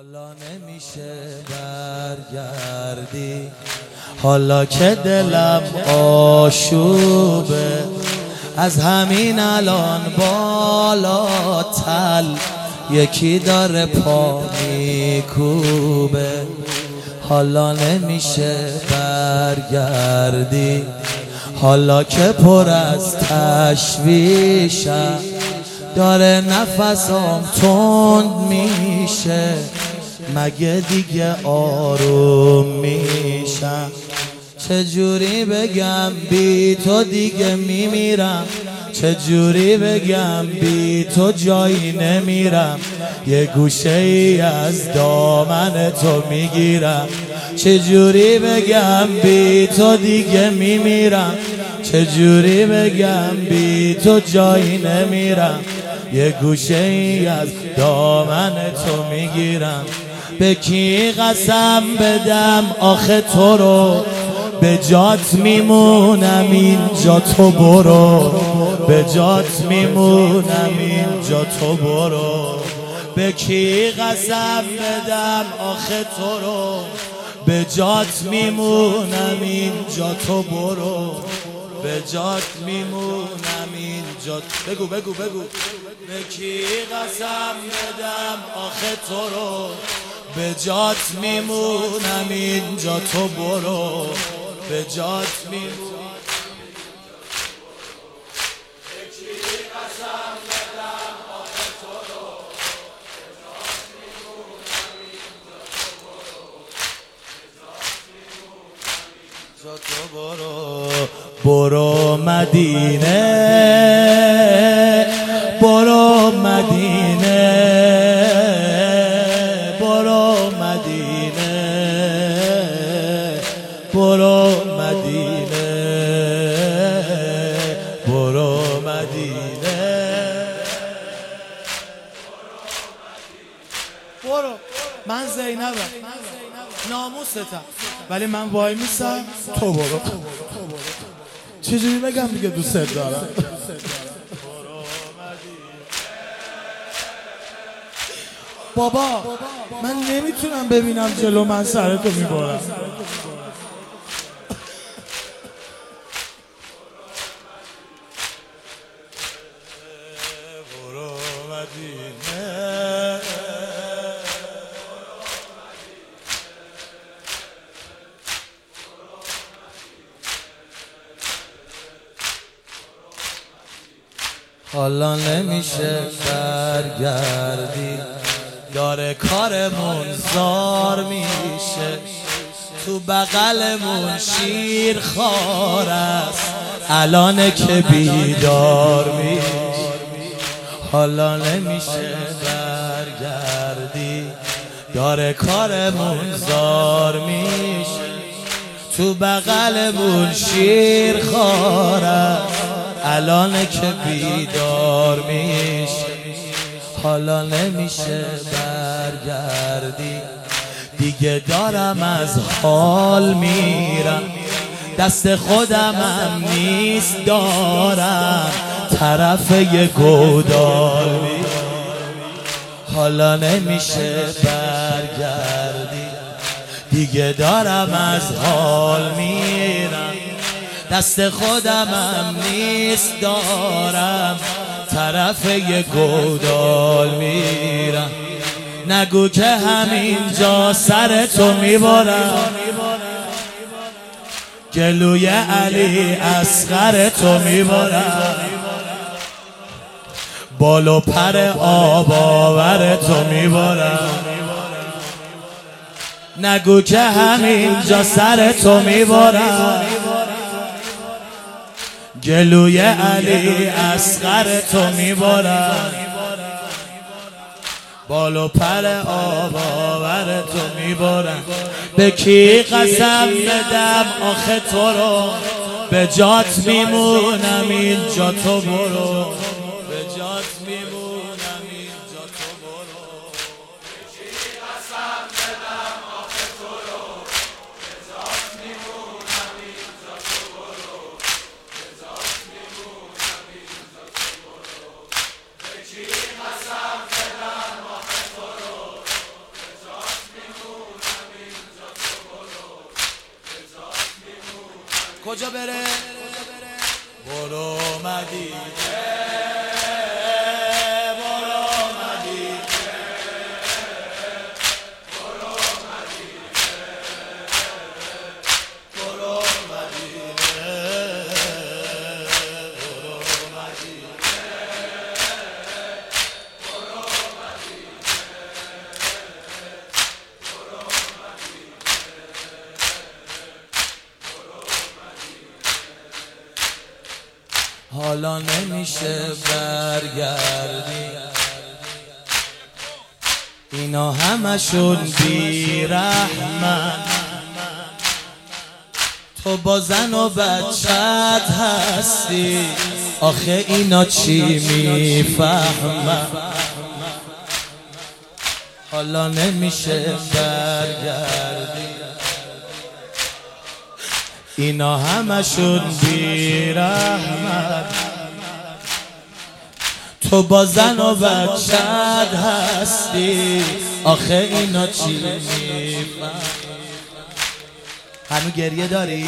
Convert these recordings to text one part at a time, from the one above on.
حالا نمیشه برگردی، حالا که دلم آشوبه، از همین الان بالا تل یکی داره پا میکوبه. حالا نمیشه برگردی، حالا که پر از تشویشم، داره نفسم تند میشه، مگه دیگه آروم میشم؟ چجوری بگم بی تو دیگه میمیرم، چجوری بگم بی تو جایی نمیرم، یه گوشه ای از دامن تو میگیرم. چجوری بگم بی تو دیگه میمیرم، چجوری بگم بی تو جایی نمیرم، یه گوشه ای از دامن تو میگیرم. به کی قسم بدم آخه تو رو، به جات میمونم اینجا تو برو، به جات میمونم اینجا تو برو. به کی قسم بدم آخه تو رو، به جات میمونم اینجا تو برو، به جات میمونم اینجا. بگو بگو بگو. به کی قسم بدم آخه تو رو، به جات میمونم اینجا تو برو، به جات میمونم. به کی قسم بدم آخه تو رو، به جات میمونم اینجا تو برو، به جات میمونم اینجا تو برو. برو مدینه، برو مدینه، برو مدینه، برو مدینه، برو مدینه، برو. من زینبم، ناموستم، ولی من وای میسم تو برو. چجوری بگم دیگه دوست دارم؟ بابا من نمیتونم ببینم جلو من سرتو میبرم. حالا نمیشه برگردی، داره کارمون زار میشه، تو بغلمون شیر خار است، الانه که بیدار میشه. حالا نمیشه برگردی، داره کارمون زار میشه، تو بغلمون شیر خار است، الانه که بیدار میشه. حالا نمیشه برگردی، دیگه دارم از حال میرم، دست خودم هم نیست دارم، طرف یه گودال میرم. حالا نمیشه برگردی، دیگه دارم از حال میرم، دست خودم هم نیست دارم، طرف یه گودال میرم. نگو که همینجا سر تو میبرم، گلوی علی اصغر تو میبرم، بال و پر آب آور تو میبرم. نگو که همینجا سر تو میبرم، گلوی علی اصغر تو میبرم، بال و پر آب آور تو میبرم. به کی قسم بدم آخه تو رو، به جات میمونم اینجا تو برو، به جات میمونم اینجا تو برو. به کی قسم بدم آخه تو رو، به جات میمونم اینجا تو برو، به جات میمونم اینجا تو برو. به کی قسم بدم آخه تو رو، به جات کجا بره؟ برو مدینه، برو مدینه، برو مدینه، برو مدینه، برو مدینه، برو حالا نمیشه برگردی، اینا همشون بی‌رحمن، تو با زن و بچت هستی، آخه اینا چی میفهمن؟ حالا نمیشه برگردی، اینا همشون بی‌رحمن، تو با زن و بچت هستی، آخه اینا چی میفهمن؟ هنو گریه داری؟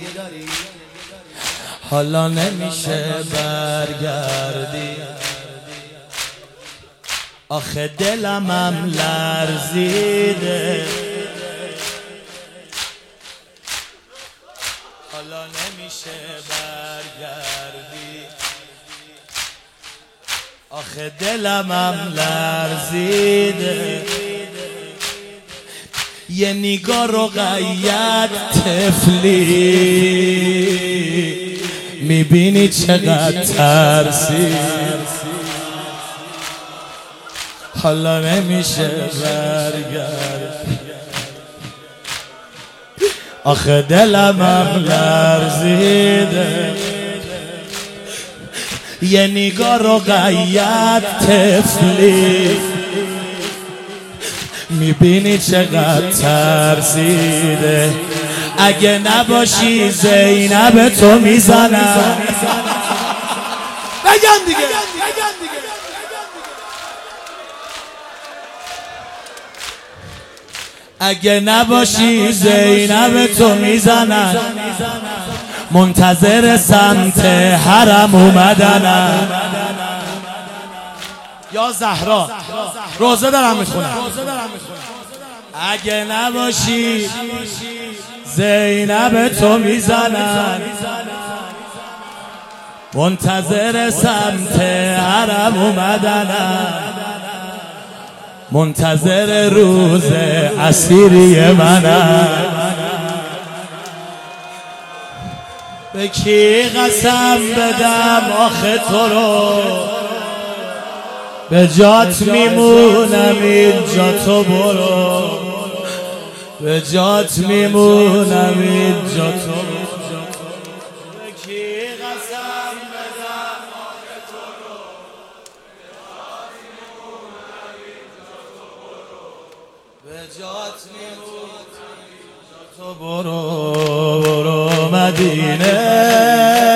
حالا نمیشه برگردی، آخه دلمم لرزیده، حالا نمیشه برگردی، آخه دلمم لرزیده، یه نگاه رو قید طفلی، میبینی چقدر ترسید، حالا نمیشه برگردی، آخه دلمم لرزیده، یه نگاه رو قید طفلی، میبینی چقدر ترسیده، اگه نباشی زینب تو میزنم. بگم دیگه اگه نباشی زینب تو میزنن، منتظر سمت حرم اومدنم. یا زهرا روزه دارم میخونم، اگه نباشی زینب تو میزنن، منتظر سمت حرم اومدنم، منتظر روز اسیری منم. به کی قسم بدم آخه تو رو، به جات میمونم اینجا تو برو، به جات میمونم اینجا تو برو. به کی قسم بدم آخه تو رو، به جات میمونم اینجا تو برو، برو مدینه.